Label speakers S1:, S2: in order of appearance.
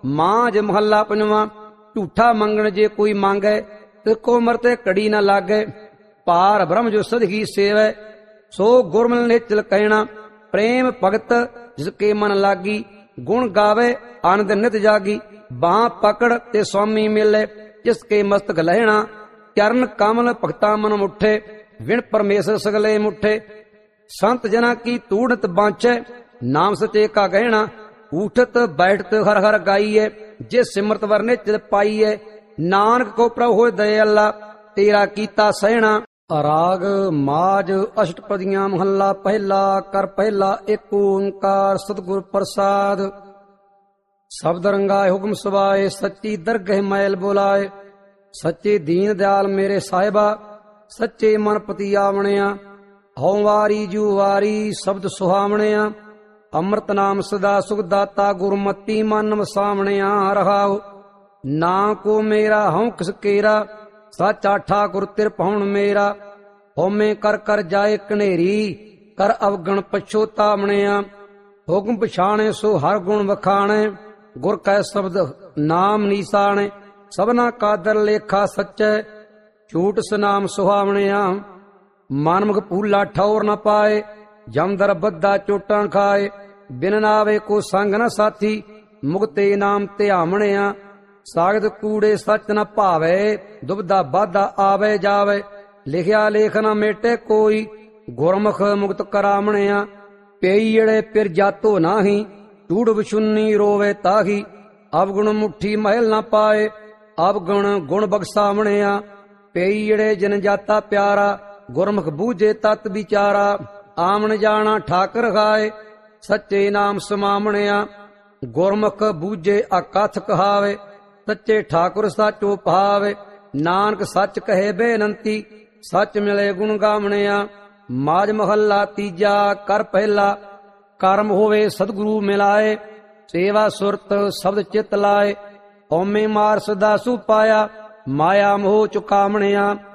S1: मांझ महला पंजवां। झूठा मंगण जे कोई मांगै, तिको मरते कड़ी न लागै। पार ब्रह्म जो सदगी सेवै, सो गुरमिल निचल कहना। प्रेम भगत जिसके मन लागी, गुण गावे आनंद नित जागी। बाह पकड़ ते स्वामी मिले, जिसके मस्तक लहना। चरण कमल भगता मन मुठे, विण परमेश्वर सगले मुठे। संत जना की तूड़त बांचै, नाम सचे का गहना। उठत बैठत हर हर गाइए, जे सिमरत वरने चित पाइए। नानक को प्रभु होए दयाला, तेरा कीता सहना। राग माज अष्टपदियां महला पहला। कर पहला एक ओंकार सतगुर प्रसाद। शब्द रंगाए हुक्म सुभाए, सच्ची दरगह मैल बुलाए। सच्चे दीन दयाल मेरे साहिबा, सच्चे मन पति आवणिया। हौ वारी जू वारी शब्द सुहावणिया। अमृत नाम सदा सुख दाता, गुरमति मन वसावणिया। रहाओ ना को मेरा हूं किस केरा, साचा ठाकुर तिरपहुण मेरा। होमे कर कर जाए कनेरी, कर अवगण पछोतावणिया। हुक्म पछाणे सो हर गुण वखाणे, गुर कै शब्द नाम नीसाणे। सबना कादर लेखा सच्चै, झूठ सनाम सुहावणिया। मानमुख भूला ठौर न पाए, जमदर बद्दा चोटां खाए। बिन नावे को संग न साथी, मुक्ते नाम ध्यावणिया। सागत कूड़े सच न भावे, दुबदा बाधा आवे जावे। लिखिया लेख न मेटे कोई, गुरमुख मुक्त करावणिया। पेईड़े पिर जातो नाही, चूड़ विशुन्नी रोवे ताही। अवगुण मुट्ठी महल न पाए, अवगुण गुण बख्सावणिया। पेईड़े जन जाता प्यारा, गुरमुख बूझे तत विचारा। आमन जाना ठाकर खाए, सच्चे नाम समावणिया। गुरमुख बूझे अकथ कहावे, सच्चे ठाकुर साचो भावे। नानक सच कहे बेनंती, सच मिले गुण गावणिया। माज महला तीजा। कर पहला कर्म होवे सतगुरु मिलाए, सेवा सुरत शब्द चित लाए। होमे मार सदा सु पाया, माया मोह चुकावणिया।